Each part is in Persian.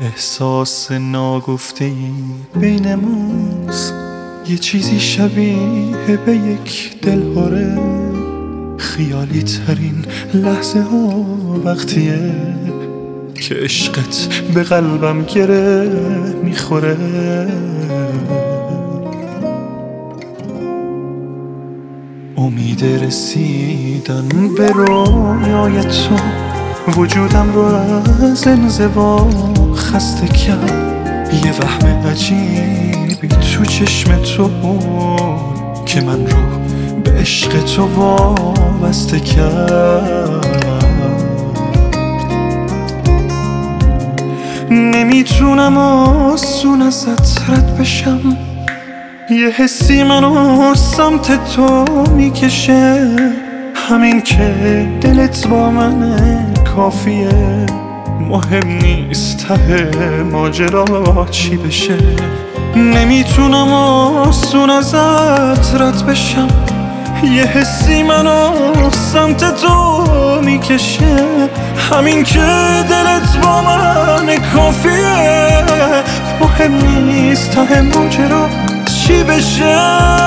احساس ناگفته‌ای بین ماست، یه چیزی شبیه به یک دلهوره. خیالی ترین لحظه ها وقتیه که عشقت به قلبم گره میخوره. امید رسیدن به رویای تو وجودم رو از انزوا خسته کرد. یه وهم عجیبی تو چشم تو که من رو به عشق تو وابسته کرد. نمیتونم آسون ازت رد بشم، یه حسی منو سمت تو میکشه. همین که دلت با منه کافیه، مهم نیست ته ماجرا چی بشه. نمیتونم آسون ازت رد بشم، یه حسی منو سمت تو میکشه. همین که دلت با من کافیه، مهم نیست ته ماجرا چی بشه.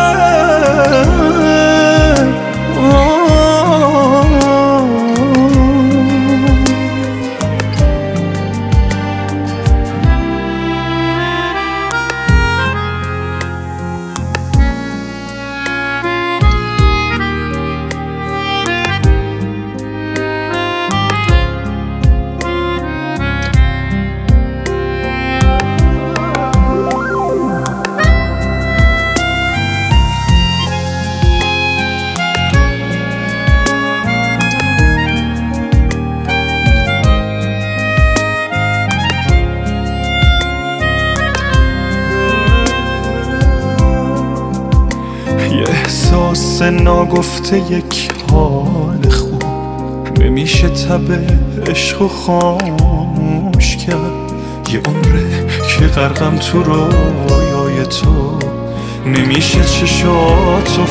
یه احساس ناگفته، یک حال خوب نمیشه تب عشق و خاموش کرد. یه عمره که غرقم تو رویای تو، نمیشه چشاتو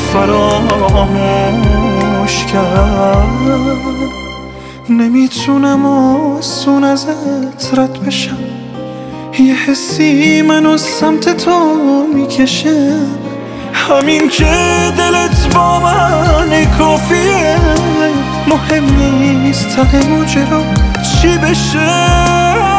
فراموش کرد. نمیتونم آسون ازت رد بشم، یه حسی منو سمت تو میکشه. همین که دلت با من کافیه، مهم نیست ته ماجرا چی بشه.